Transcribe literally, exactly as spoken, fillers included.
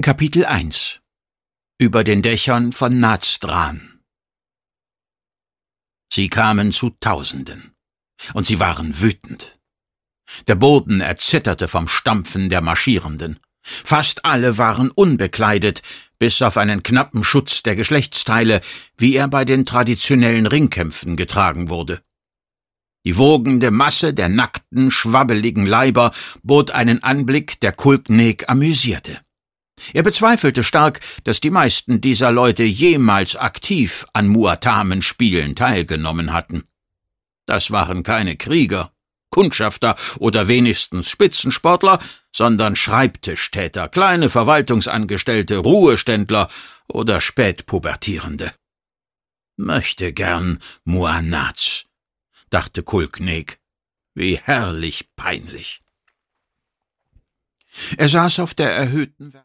Kapitel eins Über den Dächern von Nazdran. Sie kamen zu Tausenden, und sie waren wütend. Der Boden erzitterte vom Stampfen der Marschierenden. Fast alle waren unbekleidet, bis auf einen knappen Schutz der Geschlechtsteile, wie er bei den traditionellen Ringkämpfen getragen wurde. Die wogende Masse der nackten, schwabbeligen Leiber bot einen Anblick, der Kulknek amüsierte. Er bezweifelte stark, dass die meisten dieser Leute jemals aktiv an Muatamen-Spielen teilgenommen hatten. Das waren keine Krieger, Kundschafter oder wenigstens Spitzensportler, sondern Schreibtischtäter, kleine Verwaltungsangestellte, Ruheständler oder Spätpubertierende. Möchte gern Muanaz, dachte Kulknek. Wie herrlich peinlich. Er saß auf der erhöhten